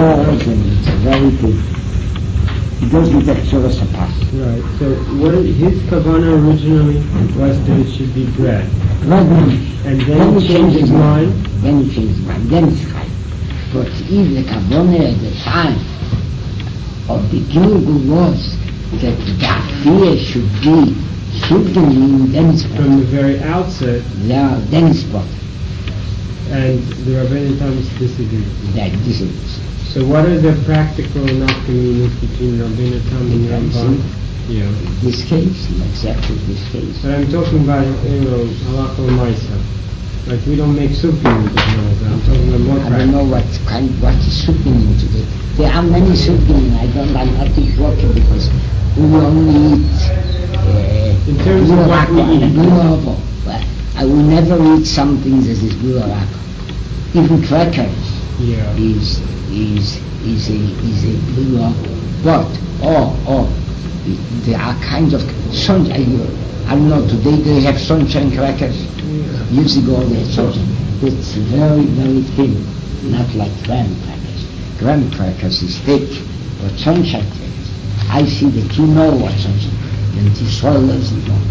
laws, and it's very good. He doesn't extra surpass. Right. So what his kavanah originally was that it should be bread. And then he changed his mind. Then he changed his mind. Then it's right. But if the kavanah at the time of the Gilgul was that the affair should be Shuvdanim, then it's from the very outset. Yeah, then it's brought. And the Rabbeinu Thomas disagrees. That disagrees. So what are the practical nafkaminas between Rabbeinu Tam and Ramban? Yeah. This case, exactly this case. But I'm talking about, halakha l'maisa. Like we don't make supim into it. I'm talking about more practical. I don't know what is supim into it. There are many supim. I'm not working because we only eat in terms of what we eat. I will never eat something that is gularak. Even crackers is a gularak. But there are kinds of sunshine. I don't know, today they have sunshine crackers. Years ago they had sunshine. It's very, very thin, not like graham crackers. Graham crackers is thick, but sunshine crackers, I see that you know what sunshine. And the soil doesn't know.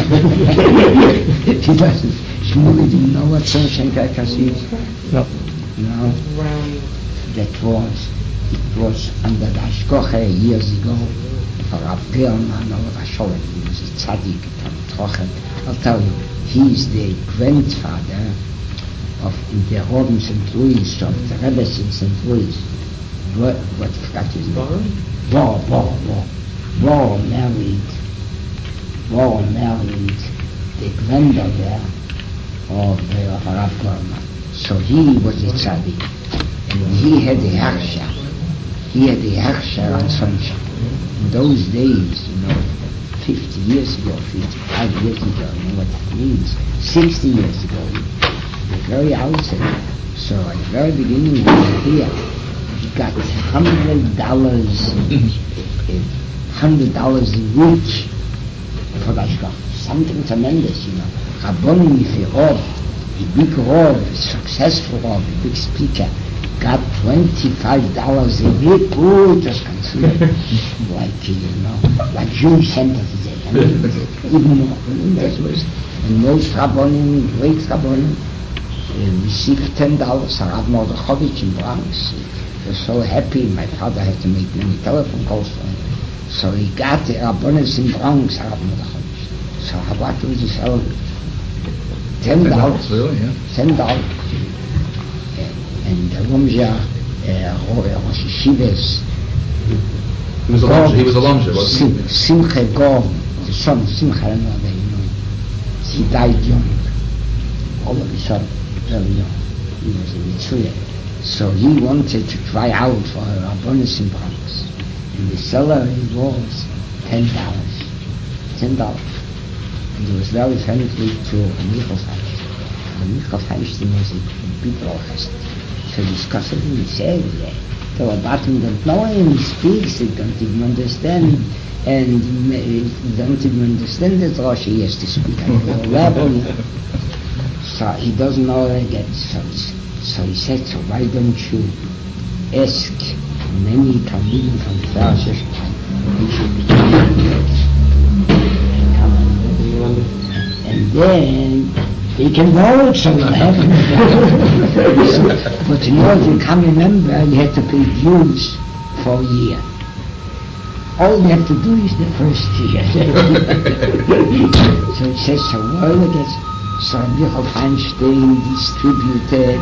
He doesn't. Shmuel didn't know what sunshine crackers is. No. No. It was under the Ashkoche years ago for Rav Perlman or Rasholim. He was a tzaddik from Trochet. I'll tell you, he is the grandfather of the Rebbe St. Louis, of the Rebbe in St. Louis. What forgot his name? War married the granddaughter of Rav Perlman. So he was a tzaddik, and he had a hersha. He had a hersha on sunshine. In those days, 50 years ago, 55 years ago, I don't know what it means, 60 years ago, the very outset. So at the very beginning of the year, he got $100 a week for that stuff. Something tremendous, Rabbonim Yifirov, a big Rov, a successful Rov, a big speaker, got $25 a week. Oh, it was considered like Jewish centers today. Even more. And most Rabbonim, great Rabbonim, received $10. Rav Mordechowitz in Bronx. He was so happy. My father had to make many telephone calls for him. So he got the Rabbonis in Bronx, Rav Mordechowitz. So what was he selling? $10. $10. And Rumja, Rosh Yeshivas. He was a Lamsha, wasn't he? Simcha Gor, the son of Simcha, he died young. All of a sudden, very young. He was a Mitzvah. So he wanted to try out for a Rabbonis in Bronx. And the salary was $10. $10. And he was very friendly to Michael Feinstein. And Michael Feinstein was a big orchestra. So discussing, he said, the Rabbatim don't know him, he speaks, they don't even understand, and don't even understand that Rosh he has to speak at the level. So he doesn't know again. So he said, so why don't you ask many Talmidim from the Farshah, he should be and then they can vote, so you'll have it. But in order to become a member, you have to pay dues for a year. All you have to do is the first year. So it says, so Michael Feinstein distributed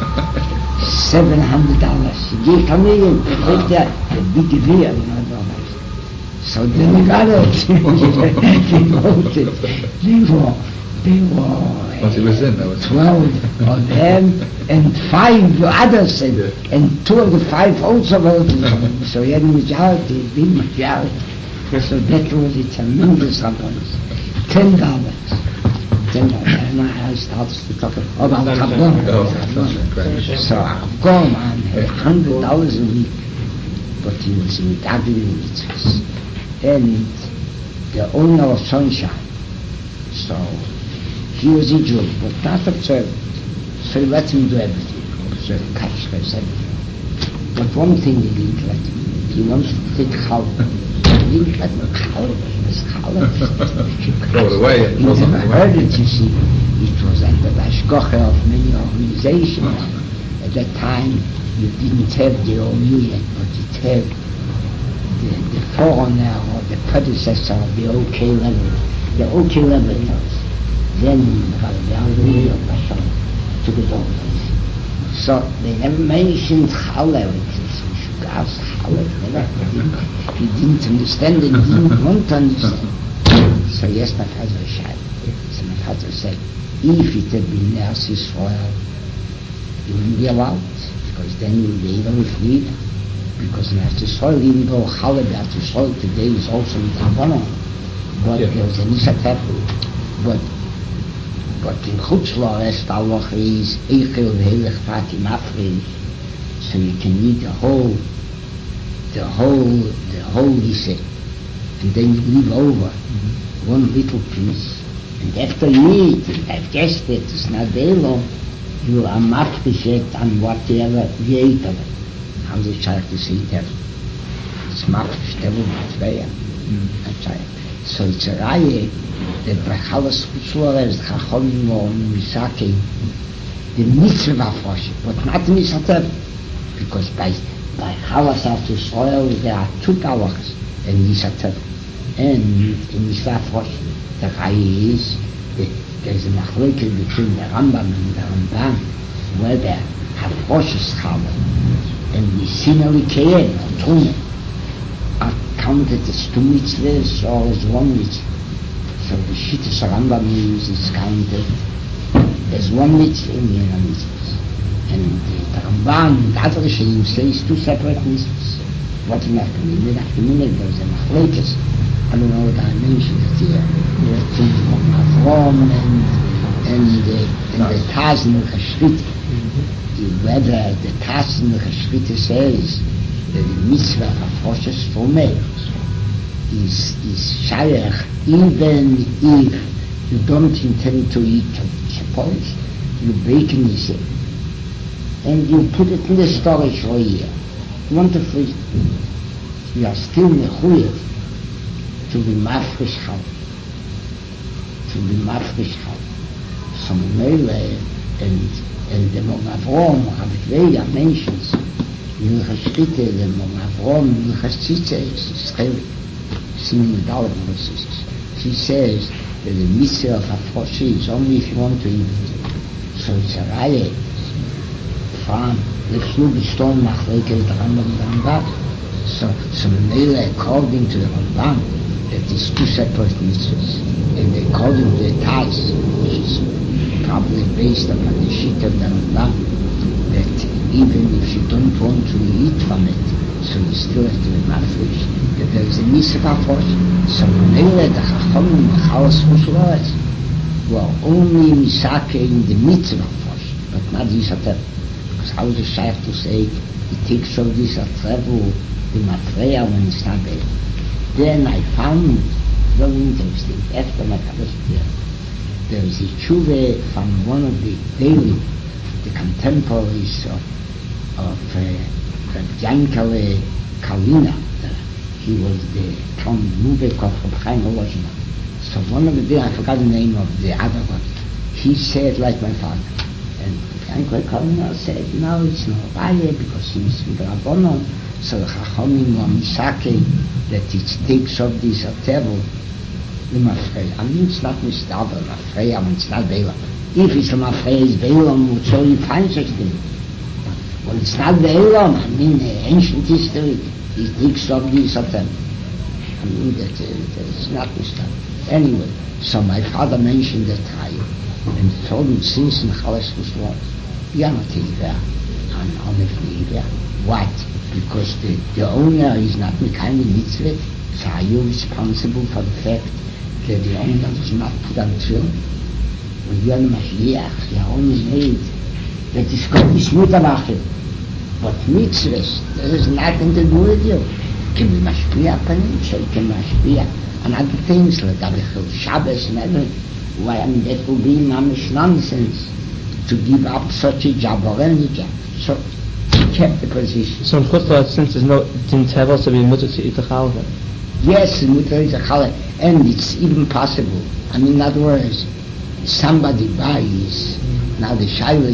$700. He come in, take that, the big beer, So then he got it. He voted. They were Once he was in, that was 12 of them, and 5 others said, and 2 of the 5 also voted. So he had a majority, a big majority. So that was a tremendous abundance. $10. And I started to talk about Chabon. So Gorman had $100 a week, but he was in Gagli mitzvahs. And the owner of Sunshine, so he was a Jew, but not observant. So he let him do everything. Observe, catch, everything. But one thing he didn't let him. He wants to take Challah. He didn't let him Challah. Throw it away. He never heard it, you see. It was under the Ashkoche of many organizations. At that time, you didn't have the OU yet, but it had the forerunner or the predecessor of the OK level. The OK level was then the Algeria Bashar took it over. So they never mentioned Challah. We should ask Challah. He didn't understand it, he didn't want to understand. So yes, my father said. So my father said, if it had been Eretz Yisrael, you wouldn't be allowed, because then you would be able to flee. Because in Eretz Yisrael, even though Challah Eretz Yisrael today is also with Rabbanon, but there was a Nisatef. But in Chutz La'aretz, the halacha is Eichel v'Helech Pati Mafresh, so you can eat the whole Yiseh, and then you leave over one little piece, and after you eat, you digest it, it's not very long, you are mafresh on whatever you ate of it. How the child to see it ever? It's mafresh, devil, Matzveya. So it's a raya that by Chalas Chutzlores, Chachomim or Misake, the mitzvah Afrosh, but not the mitzvah, because by Chalas Chutzlores there are two halachas, and mitzvah, and in mitzvah Afrosh, the raya is there's a machlokes between the Rambam and the Ramban, where the Afrosh is Challah, and the Sinali Keyen, or Tumah, are counted as two mitzvahs or as one mitzvah. So the Shittas Rambam is counted as one mitzvah in the other mitzvahs. And the Ramban, the other Rishonim says two separate mitzvahs. What in Afternoon, there was a machlokes. I don't know what I mentioned it here. Between Avrom and the Taz and the Chashrita. Whether the Taz and the Chashrita says that the mitzvah of Rosh Hashanah is shaykh even if you don't intend to eat it. Suppose you bake in this and you put it in the storage for a year. You want to freeze it. You are still mechuyet to be mafresh chal. So Mele and the Avrom Avdveya mentions in Chashrita, the Avrom in Chashrita is chelik. She says that the mitzvah of Afroshi is only if you want to eat it. So it's a raya from the Shlubi Stone Machlekes the Rambam and the Rambam. So Mele, according to the Rambam, that is two separate mitzvahs. And according to the Taz, which is probably based upon the sheet of the Rambam, that even if you don't want to eat from it, so you still have to be mafresh, that there is a mitzvah for it. So Mele, the Chachomim, the Chalas Chutzlores, were only misake in the mitzvah for it, but not this at all. Because how is it shaykh to say, it takes all this at travel, the Mafreya when it's not there. Then I found very interesting, after my Kaddish here, there is a tshuva from one of the daily, the contemporaries of Yankele Kalina. He was the Tom Lubek of Chaim Volozhin. So one of the days, I forgot the name of the other one, he said like my father. And Yankele Kalina said, no, it's not Raya because he's with Rabbonon. So the Chachomim or Misake, that it takes off this table, the Mafreya. I mean, it's not Mistava, Mafreya, I mean, it's not Beilam. If it's a Mafreya, it's Beilam, so you find such thing. Well, it's not Beilam, I mean, ancient history, it takes off this table. I mean, that it's not Mistava. Anyway, so my father mentioned that time, and told him, since in Chalas Chutzlores, Yamativa, and Onefniva, what? Because the owner is not the kind of mitzvah, so are you responsible for the fact that the owner does not put on tefillin? When you are the Mashiach, your own made, that is called Mishmutavachim. But mitzvahs, there is nothing to do with you. Can be mashpia panim, can mashpia on other things like Abichil Shabbos and everything. Why, I mean, that will be mamish nonsense to give up such a job or any job. So, kept the position. So in Chutzla, since didn't have also be mutter to eat the challah. Yes, mutter is a challah, and it's even possible. I mean, in other words, somebody buys. Now the shaila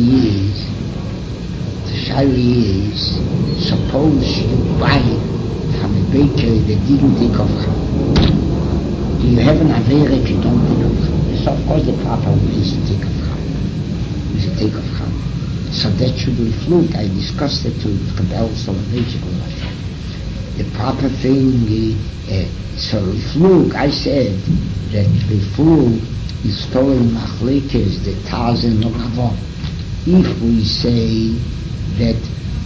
is, suppose you buy from a bakery that didn't take off challah. Do you have an avera if you don't take off challah? So of course the proper way is to take off challah. So that should reflect. I discussed it to Kabbalah Soloveitchik. The proper thing so reflect. I said that before is stolen machlekes the thousand of Avon. If we say that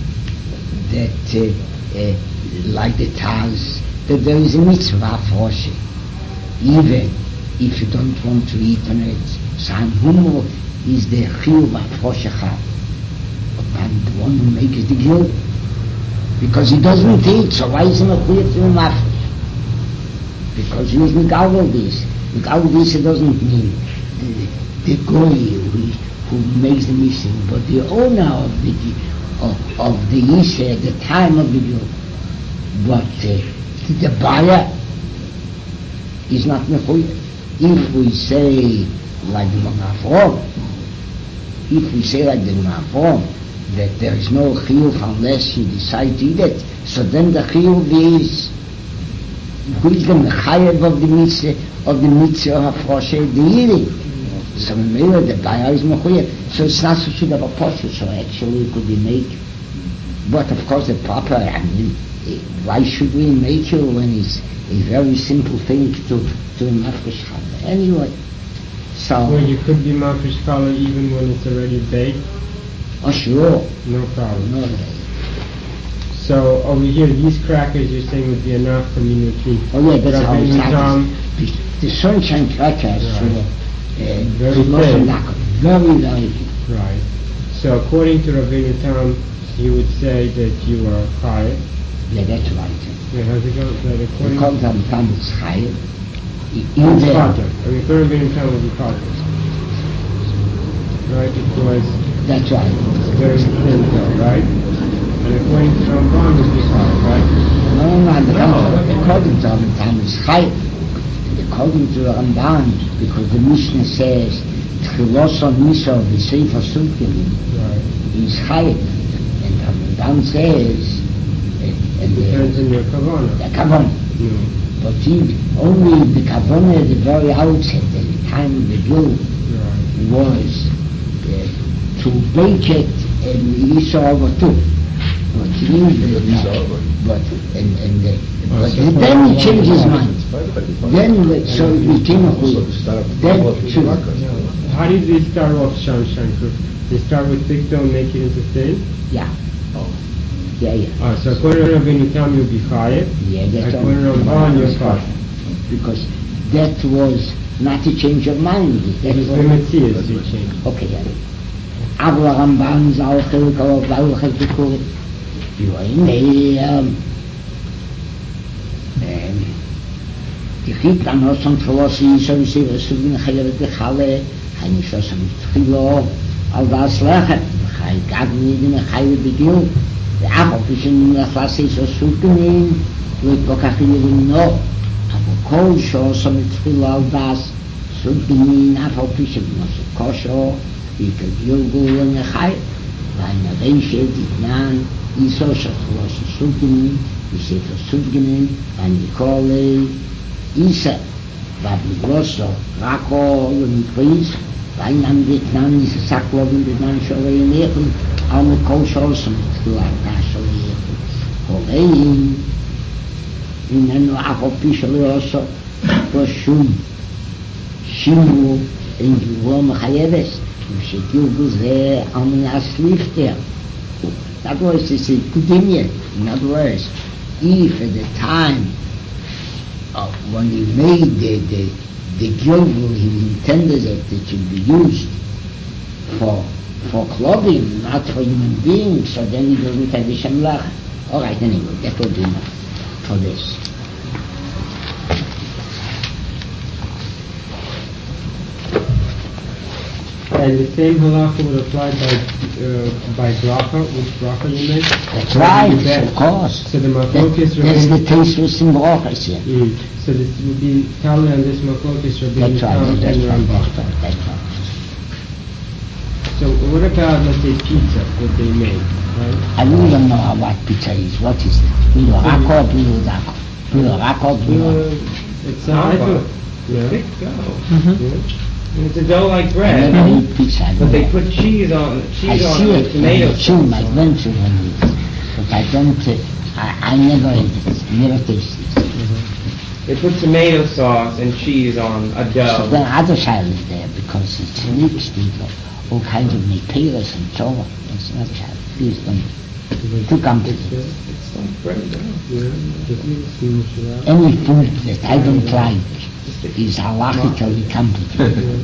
like the Taz, that there is a mitzvah for she, even if you don't want to eat on it. San Humo is the chiyuv afroshecha, and the one who makes the guilt, because he doesn't eat. So why is he not clear to him after? Because he is Mikawel this. Mikawel this doesn't mean the goy who makes the mission, but the owner of the Yisra at the time of the guilt. But the buyer is not mechuyev. If we say like the Ma'afrom, that there is no chiyuv unless you decide to eat it, so then the chiyuv is who is the mechayev of the mitzvah of Hafroshe, the eating. So maybe the buyer is mechuyev. So it's not such a posture. So actually it could be made. But of course the proper, I mean, why should we make it when it's a very simple thing to mafresh challah? Anyway, so. Well, you could be mafresh challah even when it's already baked? Oh, sure. No problem. No. So over here, these crackers you're saying would be enough for minuti. Oh yeah, that's how it happens. The sunshine crackers, right. Very thin. Very thin. Right. So according to Rabbeinu Tam, he would say that you are chayav. Yeah, that's right. Yeah, how's it go? We call them Tam is chayav. According to Rabbeinu Tam would be chayav. Right, because that's right. It's very thin though, right? And according to Ramban would be chayav, right? No, according to Ramban is chayav. According to Ramban, because the Mishnah says Tchiloso Miso V'Seifa Sukkim is chayav, and Ramban says it depends on your kavanah. The kavanah. Yeah. But only the kavanah at the very outset, at the time of the guilt, was to bake it and Yisra over too. But then he changed his mind. Then so it became a chiyuv. How did they start off Shankar? They start with thick dough and make it into thin? Yeah. Yeah. So according to Rabbeinu Tam you'll be chayav. Yeah, that's according to Ramban you're chayav. Because that was not a change of mind. It was the Metzias you changed. Okay, yeah. Aber Ramban ist auch aber welches bekommen. Die Chit an Osam Tcholosi so wie sie versuchen Chayav de Chale Chaim Shosam Tchilo al das Lechet Chaim Gagni in Chayav de Gil the Apple Pishin in the Chlassi so Sukenin with Bokachiyim no aber Kol Shosam Tchilo al das Sukenin Apple Pishin no Kosho Ikel Gilgul in the Chayav Vaina Reishe Ditnan Iso Shachlosi Sukenin Isefer Sukenin and Nikole Isa, Babigloso, Rako, Unipris, Vainam Vietnam is a Saklov in the Nanshoray Nechen, Alma Koshosom, Tuakashoy, Horein, in an Apopishal also, Poshum, Shimu, and Roma Hayeves, Shekil was there, Alminas lived there. That was to say, Kudinya. In other words, if at the time when he made the gilgul, he intended that it should be used for clothing, not for human beings, so then he doesn't have the shemlach. All right, anyway, that will be enough for this. And the same halacha would apply by bracha, which bracha you make? That's right, of course. So the machlokes That's the tasteless in brachas, yeah. So this would be totally on this machlokes Rabbeinu Tam and Rambam. That's right. So what about, let's say, pizza that they make, right? I really don't know what pizza is. What is it? Rako, it's not dough. Thick dough. It's a dough like I bread. never eat pizza. But they put cheese on I it, see and tomato it, sauce. my grandchildren eat it, but I don't, I never eat it, never tasted it. They put tomato sauce and cheese on a So dough. then other side is there, because it's mixed with all kinds of meperas and so on. It's another side. Please don't, too complicated. It's like bread, Any food that I don't like is halachically complicated.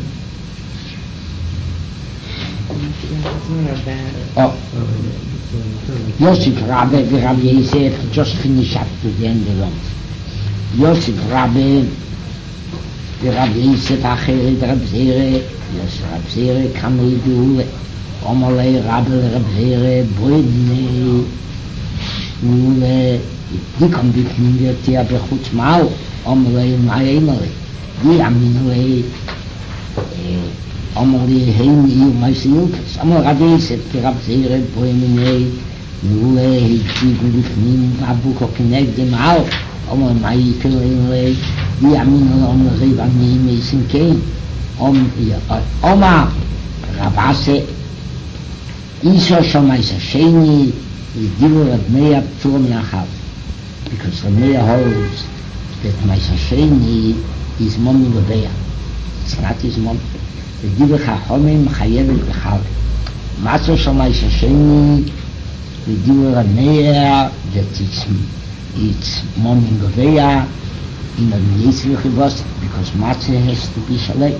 It's not a bad. Oh, Yosef Rabbe and Rabbi Yosef just finished up to the end of it. Yosef Rabbe, the Rabbi Yosef Acheret Rabbi Zere, Yosef Rabbi Zere kam לידו, Omalei Rabbe Rabbi Zere, Bredne, die kommt בפנים יותר בחוץ מהו, Omalei Maimele, die Aminele, Omalei Heini Maisiukes, Omal Rabbi Yosef Rabbi Zere, Bredne, הציגו לפנים והבוקו כנגדם על אומר מה יקרה אלה יאמינו אומר ריב עניים מייסים כן אומר רב עשה איסו שומייס השני ודיבו רב מאיר פטור מהחב because Reb Meir holds that Ma'aser Sheni is Momin Lebeya. It's not his Momin. The Divrei Chachomim Chayevet B'Chal. Matzah Shel Ma'aser Sheni the Divrei Meir that it's Momin Lebeya in a Yitzvah Chivos because Matzah has to be Shalei.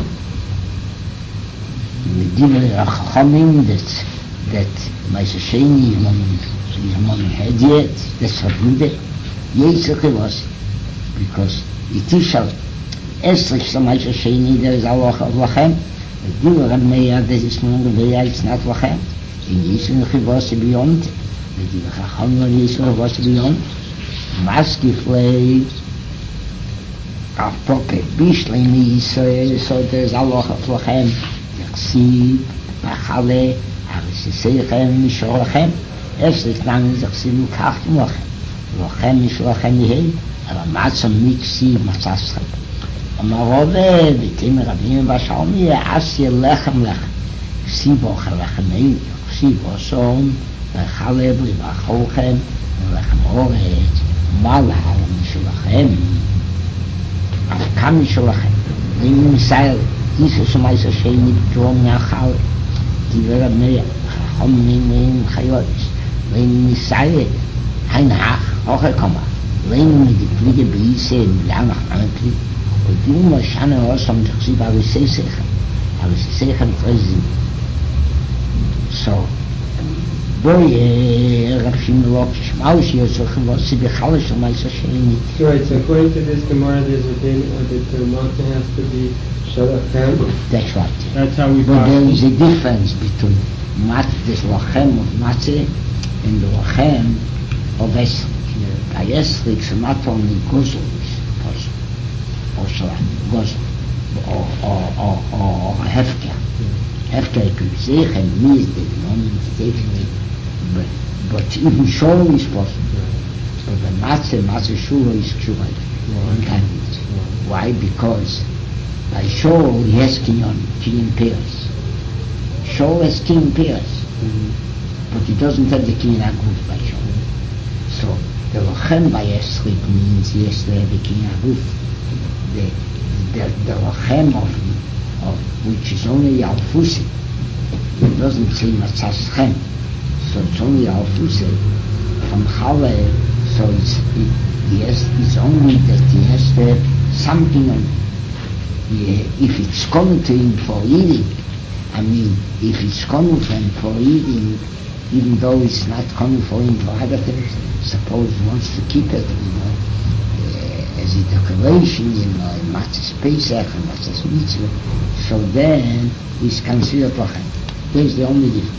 The Divrei Chachomim that Ma'aser Sheni is Momin Hediet, that's forbidden. Yitzvah Chivos because it is Shalei. Esrich Shel Ma'aser Sheni there is Allah of Lachem. The Divrei Meir that is Momin Lebeya it's not Lachem. In Yitzvah Chivos beyond. The Divrei Chachomim Yitzvah Chivos beyond. Maskiflei Apoke Bishlei so there is Allah of Lachem. Yachsi Achale Arisseichem Mishor Lachem. Esrich Nami Zachsinu Kachtim Lachem. Lachem Mishorachem Yehei, aber Matzah Miksi Matzaschem. Amarove, Bitim Rabim Bashalmi, Asya Lechem Lechem. Ksibo Chalechemei, Ksibo Som, Lechaleb, Libacholchem, Lechem Oret, Malal Mishorachem. Afkam Mishorachem. Nim Misael, Jesus Ma'aser Sheni, Drom Yachal, Divrei Rabbi Chachomim Chayot, Nim Misael, Heinach, Hochekoma, Lenin mit die Fliege Beise in Lanach Ankli, und die Nummer Schane Rossam Tchsib Arisseichem Frezin. So, Boye, Rav Shimon Lokish, Maushi Yosef Chivos, Bechal Shel Ma'aser Sheni. Right, so according to this Gemara, there's a din that the matzah has to be Shalachem. That's right. That's how we But there pass. is a difference between this Lachem of Matzeh and the Lachem of Esrik. By Esrik, so not only Gozel is possible, or Gozel, or Hefker. Hefker could say, and me is the non-mistaken, but even Shul is possible. So the Matzeh Shul is Kshuva. Why? Because by Shul he has Kinyan Peres. Shul has Kinyan Peres, but he doesn't have the Kinyan Aguf by Shul. So the Lachem by Esrik means he has to have a Kinyan Aguf. The Lachem of which is only Alfusi. It doesn't say Matzaschem. So it's only Alfusi from Chale. So it's only that he has to have something on. If it's coming to him for eating, I mean, if it's coming to him for eating, even though it's not coming for him for other things, suppose he wants to keep it, as a decoration, Matzah's Pesach and Matzah's Mitzvah, so then it's considered Lachem. That's the only difference.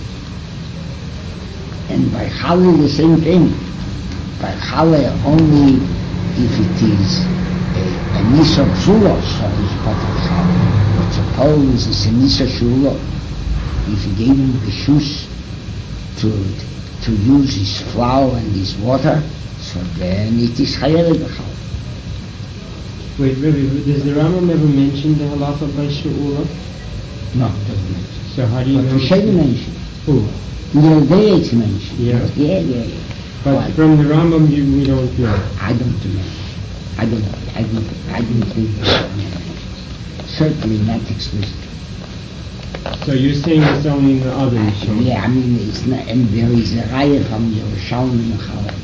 And by Challah the same thing. By Challah only if it is a Nisa Psula, so it's part of Challah. But suppose it's a Nisa Shula, if you gave him the shoes to use his flour and his water, so then it is Chayav B'Challah. Wait, Rebbe, does the Rambam ever mention the halacha by She'ula? No, it doesn't mention. So how do you know? But Sheni mentioned. Who? The day it's mentioned. Yeah. Yeah. But from the Rambam, we don't know. I don't know. I don't think that. Certainly not explicit. So you're saying it's only in the other Yishon? Yeah, I mean, it's not, and there is a raya from Yerushalmi and Challah.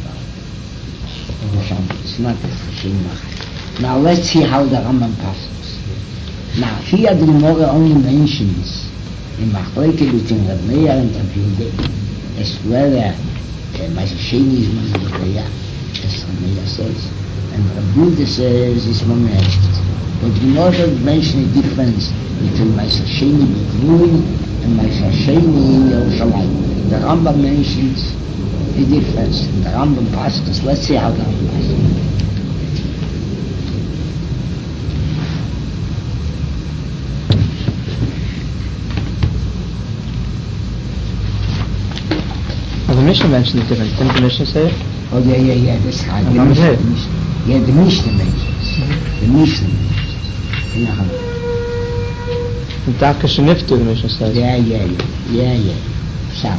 It's not a Sheni Machai. Now let's see how the Rambam passes. Now here the Gemara only mentions in Machleke between Reb Meir and Reb Yehuda as whether Ma'aser Sheni is Mameh, as Reb Meir says, and Reb Yehuda says it's Mameh. But the Gemara doesn't mention a difference between Ma'aser Sheni B'Gvulin and Ma'aser Sheni in Yerushalayim. The Rambam mentions a difference. The Rambam passes. Let's see how the Rambam passes. The Mishnah mentioned the difference. Didn't the Mishnah say it? Oh, yeah, that's right. The Mishnah mentions. The Mishnah mentions. The Daka Sheniftu, the Mishnah says. Yeah. So.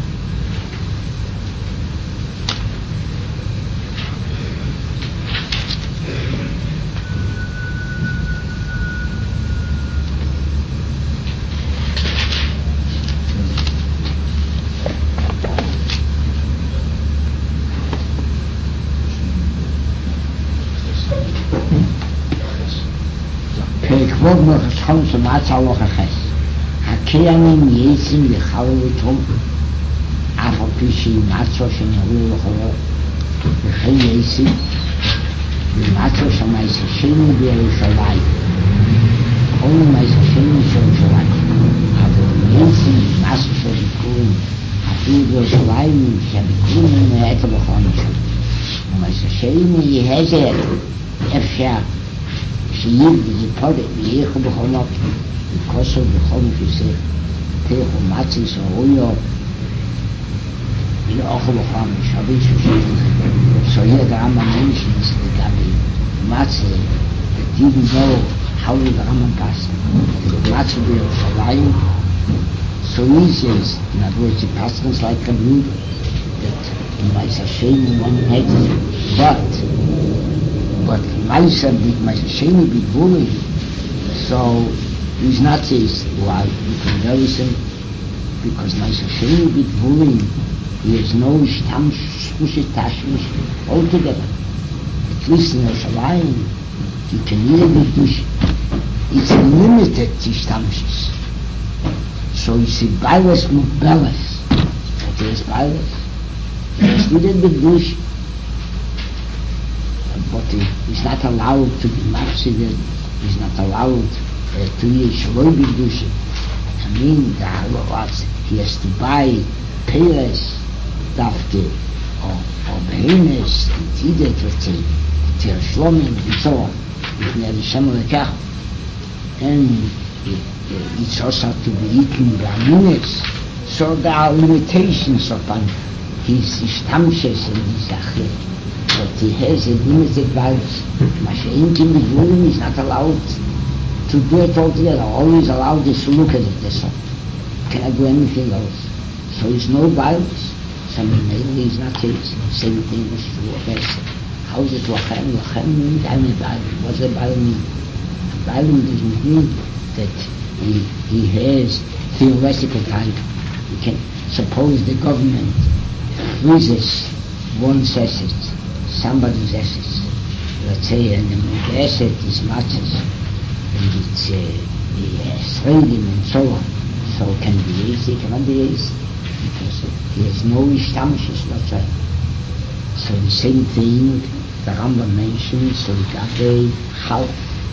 Kvod noch es kommt zum Matzah Loch Aches. Hakeyanim Yetzim Yechalel Utom Afal Pishi Matzah Shenehul Lecholo V'chein Yetzim V'matzah Shema'aser Sheni B'Yerushalayim Only Ma'aser Sheni B'Yerushalayim Avol Yetzim Matzah Shebikurim Afil B'Yerushalayim Shebikurim Ne'etel B'chol Mishum Ma'aser Sheni Yehezer Efshar שיעיד וזה ויחו בכל נוק וכוסו בכל מפיסה תיכו מצי סעויו יאוכו בכל משאבי שושבים so here the Rambam mentions לגבי מצי that even though how the Rambam passed the מצי בירושלים so he says in other words he passes like a blue that Ma'aser Sheni one head but Ma'aser Sheni B'Gvulin, so he's not says why because there is because Ma'aser Sheni B'Gvulin he has no tashmish altogether. At least in Yerushalayim you can hear the dish. It's limited tashmishes. So you see Bailas Mukbelas. That is Bailas. It's needed the dish. But he's not allowed to be mafsided, he's not allowed to be shaloi b'gdusha. I mean, he has to buy peres, dafke, or behemoths, and tidet, let's say, tir shlomim, and so on. If he has a shem lekach, and it's also to be eaten b'aminis, so there are limitations upon his ishtamshes and his achir. But he has a limited virus. Mashiachim B'Gvulin is not allowed to do it altogether. All he's allowed is to look at it. That's all. Cannot do anything else. So there's no virus. So maybe he's not saying the same thing as true of us. How is it Lachem? Lachem means I'm a Balaam. What does a Balaam mean? A Balaam doesn't mean that he has theoretical time. You can suppose the government freezes one's assets. Somebody's assets, let's say, and the asset is matches, and it's trading and so on. So can be easy, cannot be easy, because he has no ishtamshes whatsoever. So the same thing the Rambam mentions, so Gabe Half.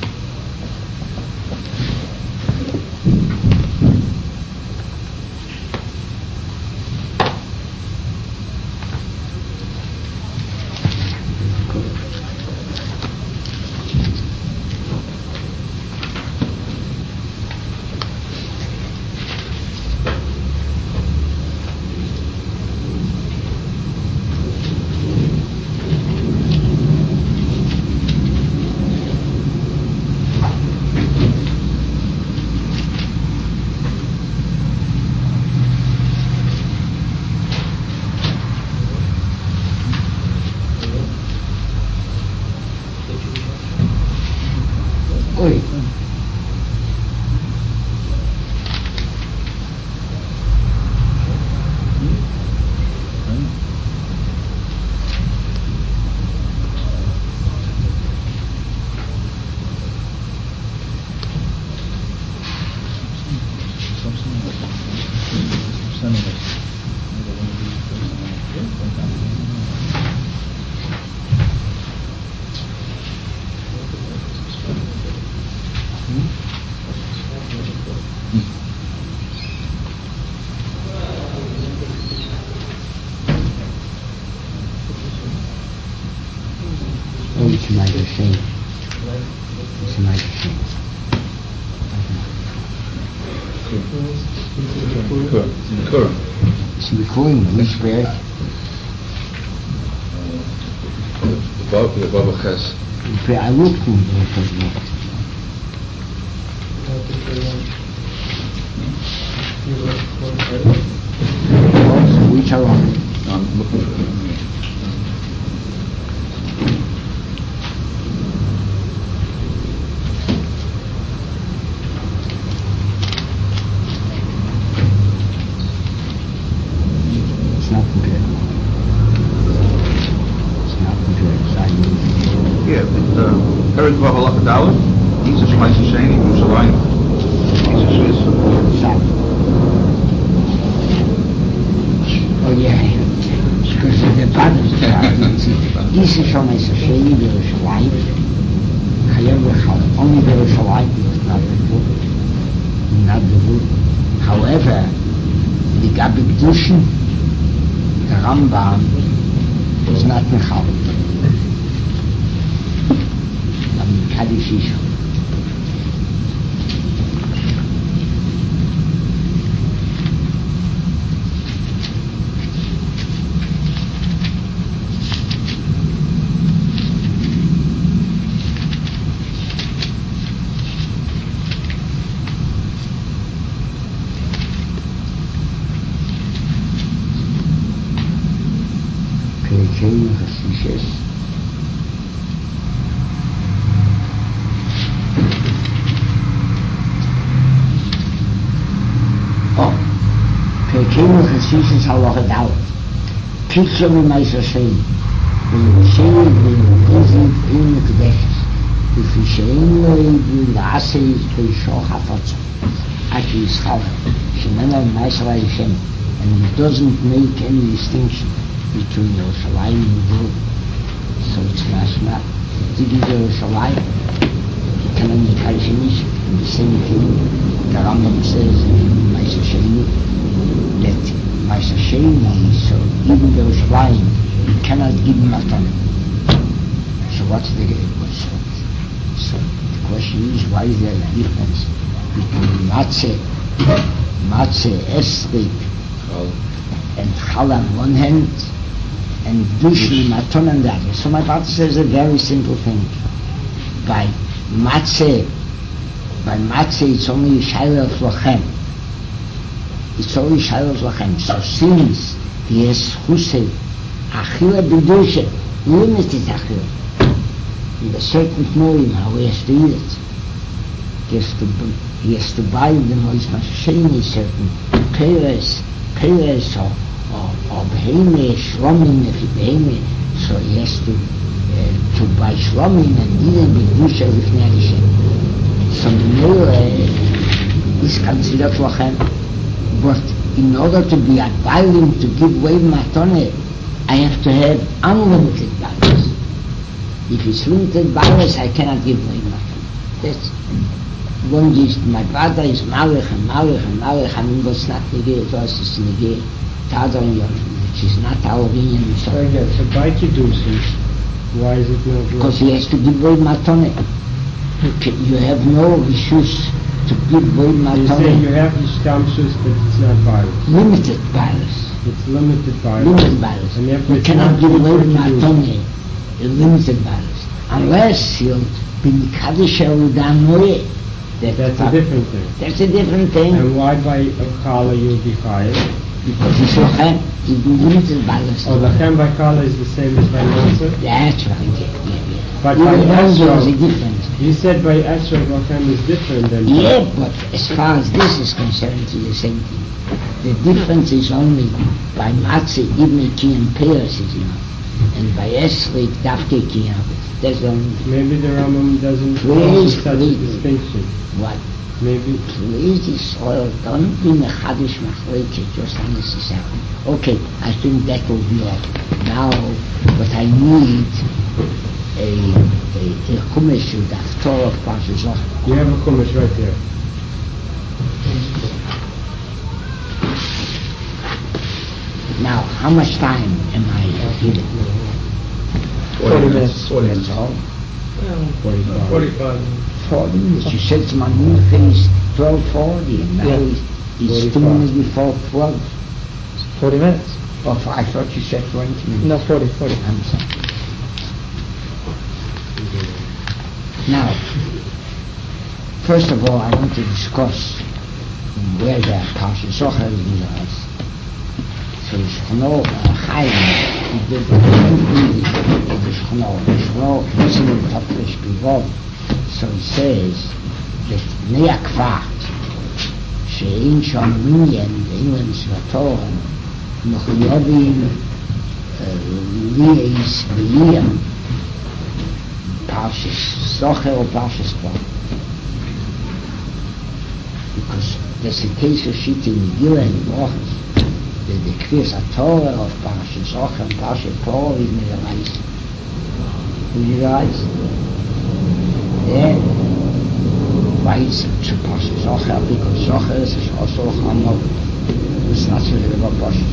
It's like a shame. It's like a shame. It's before in which prayer? The Baba Ches. I looked in there for the which are on? I'm looking for it. It's not good. It's not good. It's not good. Yeah, Eric Vavalakadawa, he's a Shmaisa Shani, Yerushalayim. He's a Swiss. Oh yeah, because of the bottom. This is schon Shani, Yerushalayim. Only Yerushalayim, not the book. Not the book. However, the Gabi Kedushin, the Rambam, is not Mechal. Kaddish Isha. Perekein Chasishes. Perekein Chasishes Halacha Dalet. Picture me Meiser Shein. Shein Gozit in Kedeshes. If you Shein La'asei Beishoch HaFotza. Aki Yischav. Shemena Meiser Hashem. And it doesn't make any distinction between Yerushalayim and Gvul. So it's mashma. Did Yerushalayim? He can only finish in the same thing. The Rambam says in Meiser Sheni that Meiser Sheni, so even Yerushalayim, you cannot give him Matan. So what's the question? So the question is, why is there a difference between Matzeh Esrik and Chal on one hand, and Dushni Maton on the other. So my father says a very simple thing. By Matzeh it's only Shaila Lachem. It's only Shaila Lachem. So since he has Chusei, Achila B'Dusha, limited Achila. In a certain knowing how he has to eat it. He has to buy the Mois Masheni certain Peres or Beheme, Shlomim, if Beheme, so he has to buy Shlomim and Dinen B'Dusha Lifnei Hashem. So the is considered Lachem. But in order to be abiding to give away Matone, I have to have unlimited balance. If it's limited balance, I cannot give away nothing. That's one is my brother is Malach and Malach and Malach, and what's not negate, was is negate. Which is not our opinion. So again, so by Kiddushin, why is it not? Because he has to give away matone. You have no issues to give away You say you matone. have Ishtamshus, but it's not virus. Limited balance. It's limited virus. Limited balance. And therefore You it's cannot not give good away for Kiddushin. matone. A limited balance. Unless he'll be Mikdash Udanoye. That's a different thing. That's a different thing. And why by a Kala you'll be higher? Because he's lochem. He's limited balance. Oh, Lachem by Kala is the same as by Matzah? That's right. Yeah. But Even by though there Esrog, was a difference. you said by Esrog Lachem is different than Yeah, but as far as this is concerned, it's the same thing. The difference is only by Matzah, even Kiyam Peres is enough. And by Esrog, Dafke Kiyam. That's only. Maybe the Rambam doesn't Please, make such a please. distinction. What? Maybe. Please, Israel, don't be Mechadish Machleke, just unnecessary. Okay, I think that will be all. Now, but I need a Chumash with the Torah of Parshas Zohar. You have a Chumash right there. Now, how much time am I given? 40 minutes. That's all? 45. 40 minutes. You said to my new is 12:40, and now Yeah. it's 2 minutes before 12. 40 minutes? Oh, I thought you said 20 minutes. No, 40. I'm sorry. Now, first of all, I want to discuss where the Parshas Zohar is in the house. So the Shechonah Chaim, the Shechonah considered Toplesh Bivov. So it says that Bnei Akvat, שאין שם מניין באילן סבתו, מחויבים לייס בליה, Parshas Zohar or Parshas Kol. Because there's a case of shit in Megillah and Brachos. The Kriyas HaTorah of Parshas Zohar and Parshas Kol is Midrash. Why is it to Parshas Zohar? Because Zohar is also Chanov. It's not so about Parshas.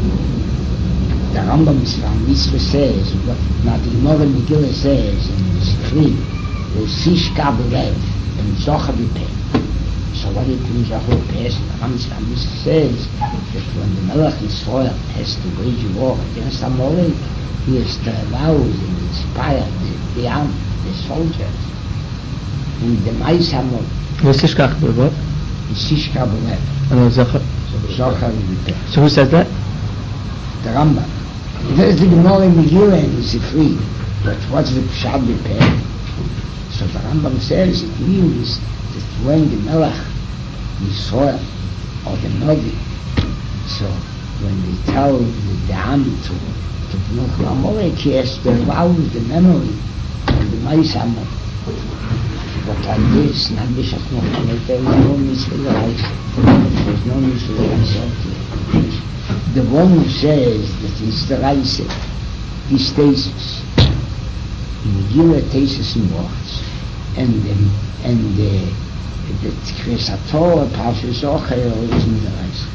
The Rambam Mitzvah says, but now the Gemara Megillah says in Sifri, the Sish Kabelev and Zohar B'Peh. So what it means Zohar B'Peh? The Rambam says that when the Melech Yisrael has to wage war against Amalek, he has to allow and inspire the army, the soldiers. And the Mais Amalek What's the Shkach what? is Sish Kabelev, And Zohar. Zohar B'Peh. So who says that? The Rambam. There's the Gemara in Megillah and it's free. But what's the Pshat B'Peh? So the Rambam says it means that when the Melech Yisrael or the Navi, so when they tell the Am to B'nuch Amalek, he has to allow the memory of the Mais Amalek. But like this, not Bishop Amalek, there is no mitzvah right. There is no mitzvah right. The one who says that it's the Reise, is Tesis. In Megillah, Tesis in words. And the Kriyas HaTorah, Parshas Zohar, is in the Reise.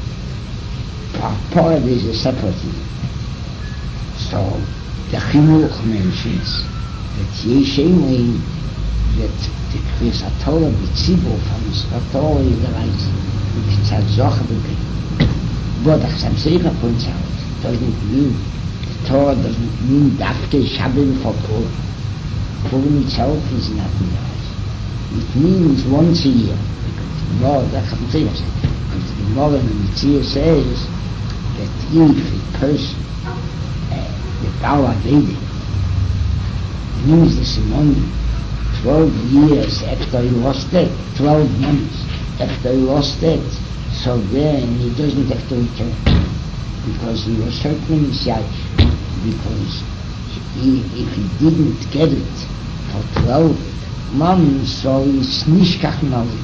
Part is a separate thing. So, the Chinuch mentions that Yeshemlein, that the Kriyas HaTorah, B'tzibur, from the Torah is the Reise. It's a Zohar B'Peh. But Chassam Sofer points out, doesn't mean, the Torah doesn't mean Dafke Shabbat for Purim. Purim itself is not Midrash. It means once a year. No, that's Chassam Sofer says. Because the Gemara in the Mitzvah says that if a person, the Baal Avedi, means the Simoni, 12 years after he lost it, 12 months after he lost it, so then he doesn't have to return because he was certainly Messiah. Because if he didn't get it for 12 months, so it's Nishkach Malik.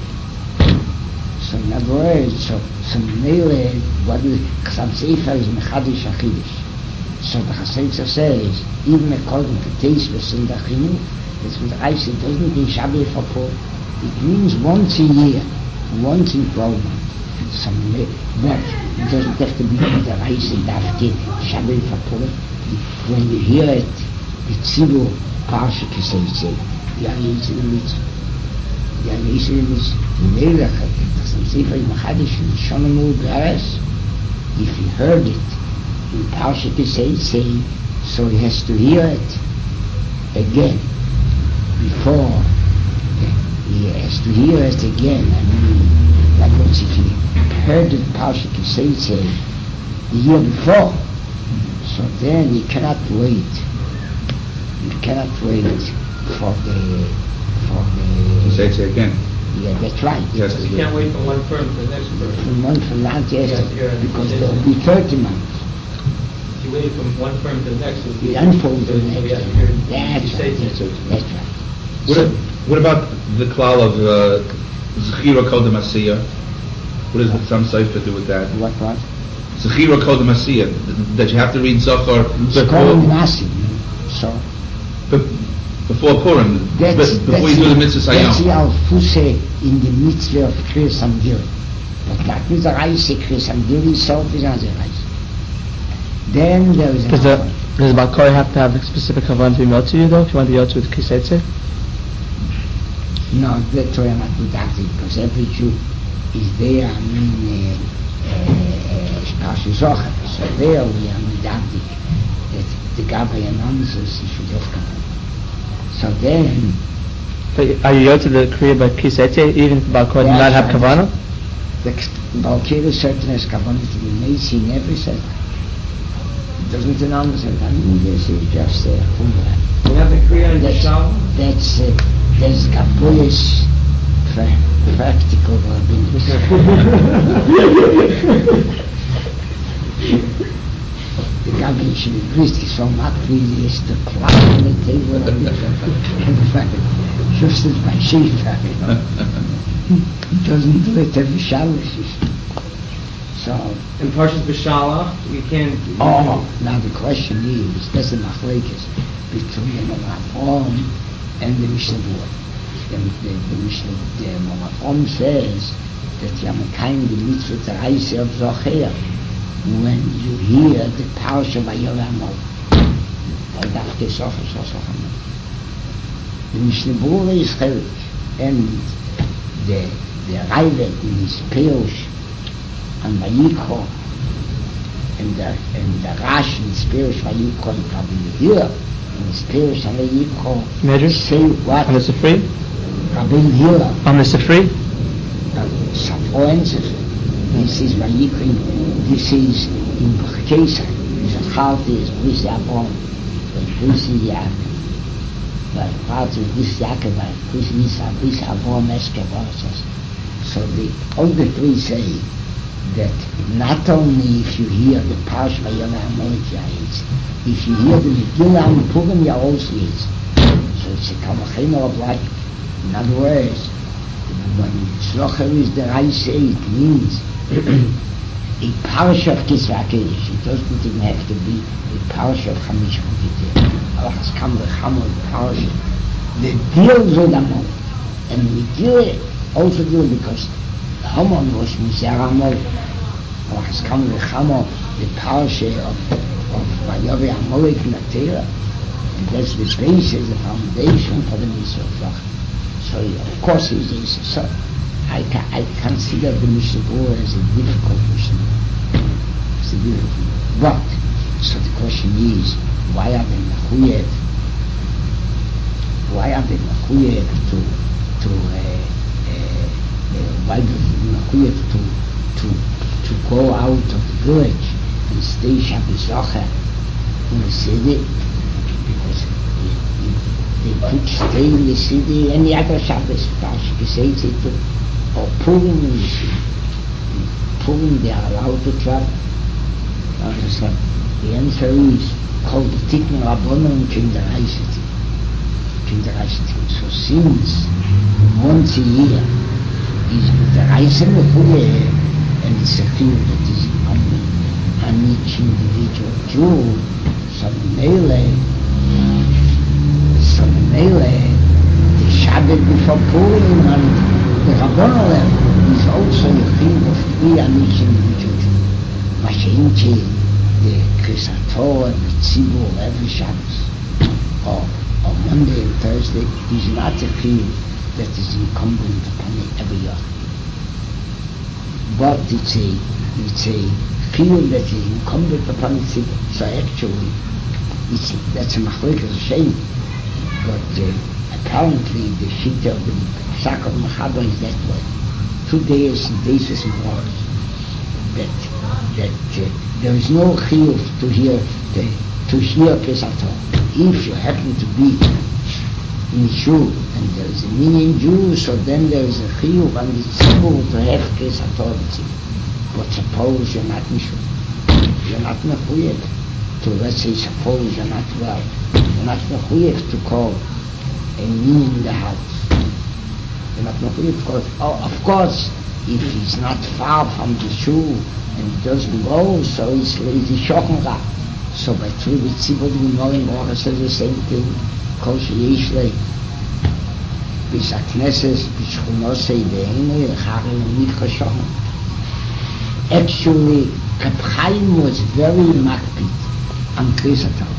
So in other words, so Mele, what is Chassam Sofer is Mechadish Achidish. So the Chassidus says, even according to Teisvus in the Chinuch, it's with the Reise, it doesn't mean Shabbat for Purim. It means once a year, once in 12 months. But it doesn't have to be with the Reise, Dafke, Shabbat for Purim. When you hear it, it's Tzibur, Parsha Kisei, Ja, jetzt in der Mitzvah. Ja, jetzt in der Mitzvah. Die Melech, das ist Sefer Machadish, and schon einmal Beres. If he heard it in Parsha Kisei, so he has to hear it again before he has to hear it again. I mean, that means if he heard it Parsha Kisei the year before, so then he cannot wait. You cannot wait for the You say it again. Yeah, that's right. Yes. You can't wait from one term to the next term. From one from last year, Yeah. because there will be 30 months. If you wait from one term to the next, it would We be unfold the next Yeah, term. you That's say right. it. That's right. What about the klal of Zechira Kodem Asiyah? What does the some Sefer do with that? What? Zechira Kodem Asiyah, that you have to read Zachar It's called Nasi. So before Purim, before you do the mitzvah that's the Sayom. Alfuse in the mitzvah of Kriyas Hamgil. But not with the Reise, Kriyas Hamgil itself is not the Reise. Then there is Does the Balkari have to have a specific kavan to be mailed to you though, if you want the Yotze with Kisetze? No, that's why I'm not medactic, because every Jew is there, I mean, Sparsha Zohar. So there we are medactic, that the Gabbai announces he should have come. So then... But are you Yotze the Kriya by Kisetze, even if the Balkari did not have kavana? The Balkari certainly has kavana to be made, he never said that. It doesn't announce it, I mean, this is just You have the Kriya and the Shalom? That's Gaboyish practical rabbinus. The Gaboyish Christ is so much really is the clock on the table of just as by Shifa, It doesn't do it every Shabbos. So... In Parshas B'Shalach, you can't... Now the question is, there's a machlekes between the Rambam and the Mishnah Berurah. The Mishnah Rambam says that Yamakaim the mitzvah Taraisi of Zocher when you hear the Parsha Vayoramol. The Mishnah Berurah is chelik, and the Raivet in his Perush and Vayikro and the Rashi in his Perush Vayikro and Rabbi Yehuda in his Perush and Vayikro Medrash? say what? On the Sifri? Rabbi Yehuda. On the Sifri? Safro answers. This is Vayikro, this is in Bechkesa. Zachalti is Bris Yaakov, and Bris Yaakov. But part of Bris Yaakov, Bris Nisa, Bris Avon, Eskev. So all the three say that not only if you hear the Parsha Vayom Amalek, if you hear the Megillah and Purim, you also hear. So it's a Kamachema of life. In other words, when Tzlocher is the Reise, it means a Parsha of Kisra Kedesh. It doesn't even have to be a Parsha of Chamish Chamish. Allah has come the Chamor Parsha. The deals with Amol. And Megillah also do because Haman was Mizar Amol. Allah has come the Chamor, the Parsha of Vayovi Amalek in the Torah. And that's the basis, the foundation for the Mitzvah of Zohar. So of course it is. So I consider the Mishnah Berurah as a difficult Mishnah. It's a difficult. But so the question is, why are they mechuyev? Why are they mechuyev why do they mechuyev to go out of the village and stay Shabbos Zohar in the city? Because they could stay in the city any other Shabbos, or Purim in the city. In Purim they are allowed to travel. Understand? The answer is called the Tikkun Rabbanon Kindereiseti. So since once a year is the Reise Mechuyev, and it's a thing that is on each individual Jew, Mele, the Shabbat before Purim and the Rabbanolem is also a thing of 3 Anikim in Judaism. Mashinchi, the Krisator and the Tzibur every Shabbos, or on Monday and Thursday, is not a thing that is incumbent upon every year. But it's a field that is incumbent upon the Tzibur. So actually, that's a machlokes shame. But apparently the shita of the Psak of Machaba is that way. 2 days is more. That there is no chiyuv to hear Pesach Torah. If you happen to be in Shul and there is a meaning Jew, so then there is a chiyuv and it's simple to have Pesach Torah. But suppose you're not in Shul, you're not mechuyev to, let's say, suppose you're not well, you're not mechuyev to call a meaning in the house. You're not mechuyev to call. Of course, if he's not far from the Shul and he doesn't go, so he's shochen ra. So by true with Tzibur the Gemara in Orah says the same thing. Kol sheyesh le bis hakneses bis shchunosei ve'enei charim mikra shochen. Actually, Reb Chaim was very makpid on Kriyas Torah.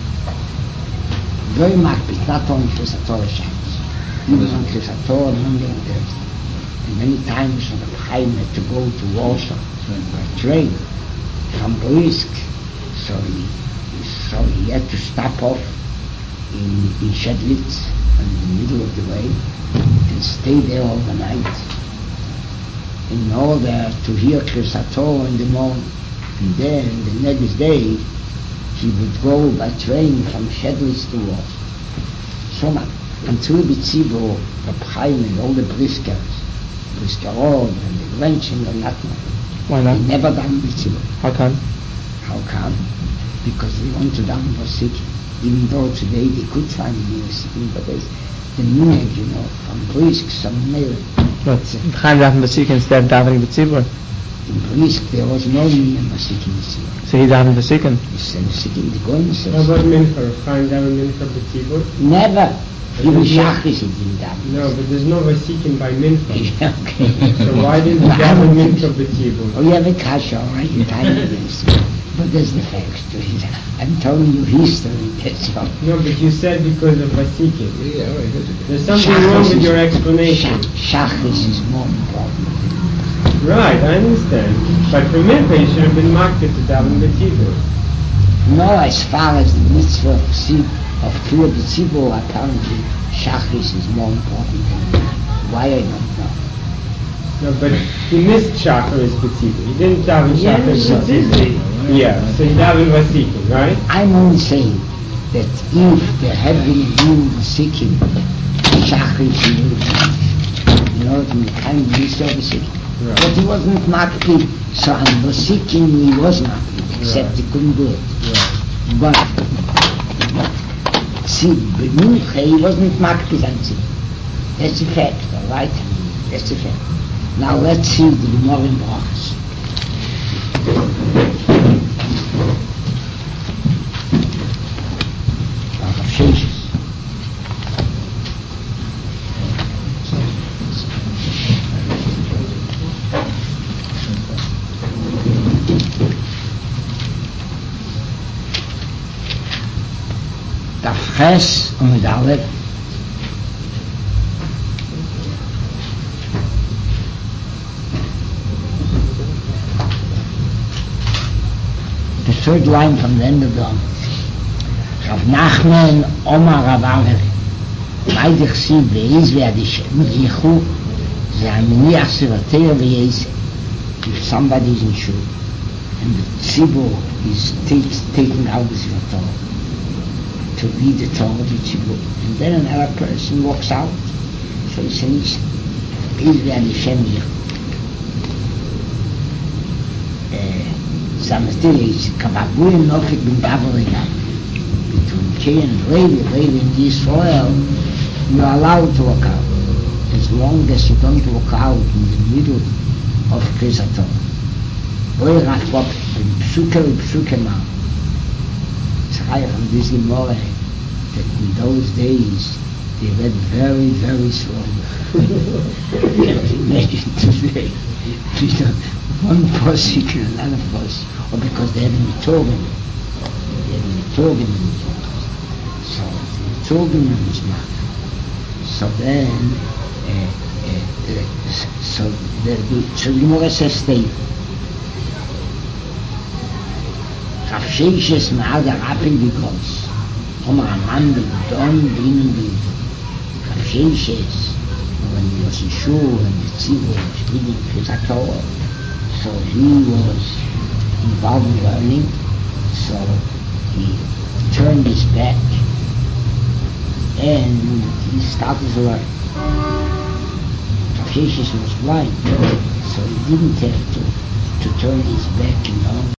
Very makpid, not only Kriyas Torah Shabbos, even on Kriyas Torah Monday and Thursday. And many times when Reb Chaim had to go to Warsaw by train from Brisk, so he had to stop off in Shedlitz in the middle of the way and stay there all the night in order to hear Kriyas Torah in the morning. And then the next day he would go by train from Shedlitz to Warsaw. So much. Until the Tzibur, Reb Chaim and all the Briskerot and the Grenchen and nothing. Why not? They never done the Tzibur. How come? Because they want to down Vasikin. Even though today they could find the Vasikin, but there's the minhag, from Brisk, some male. But Chaim davened Vasikin instead of davening B'tzibur. In Brisk there was no minhag Vasikin B'tzibur. So he davened Vasikin. He said Vasikin, the Goyim says. How about Mincha? Chaim davened Mincha B'tzibur? Never. Even Shachris he didn't daven. No, but there's no Vasikin by Mincha. Okay. So why didn't he daven Mincha B'tzibur? Oh, you have a kasha, all right, you're telling me this. But there's the facts. I'm telling you history, that's all. No, but you said because of Vasikin. Yeah, right. There's something wrong with your explanation. Shachris is more important. Right, I understand. But for Mincha, you should have been marketed to daven B'tzibur. No, as far as the mitzvah of Kriyas B'tzibur, apparently Shachris is more important than why I don't know. No, but he missed Shachris B'tzibur. He didn't daven Shachris B'tzibur. Yeah, so he davened Vasikin, right? I'm only saying that if there had been a new Vasikin, Shachris he would have, the kind of mitzvah of Vasikin. Right. But he wasn't makpid, so on Vasikin he was makpid, except he couldn't do it. Right. But see, B'mincha he wasn't makpid on it. That's a fact, all right? That's a fact. Now let's see the Gemara in Brachos. Brachos Sheshes. Daf Ches Amud Aleph. The third line from the end of the Rav Nachman Omar Rav Aver Meidich Sie Beis Ve'adishem Yichu Ze'aminiach Sevateir Ve'yese. If somebody is in Shul and the Tzibur is taking out the Torah to read the Torah of the Tzibur, and then another person walks out, so he says Beis Ve'adishem Yichu. Samstir is Kavaguim Nofik bin Gavriga. Between Cain and Levi in Israel, you are allowed to walk out. As long as you don't walk out in the middle of Kriyas Torah. Oy Rachwap, in Psuke Ma. Chaim from this Gemara that in those days they read very, very slowly. Imagine today, one pasuk and another pasuk, or because they had a Torah. They had a Torah in the so the Torah was not. So then, so the Gemara says state. Rav Sheshes ma'al der Apel because Omer Aman b'Don b'Inen b'Yid. Rav Sheshes, when he was in Shul and the Tzibur was reading his Torah, so he was involved in learning, so he turned his back and he started to learn. Rav Sheshes was blind, so he didn't have to turn his back,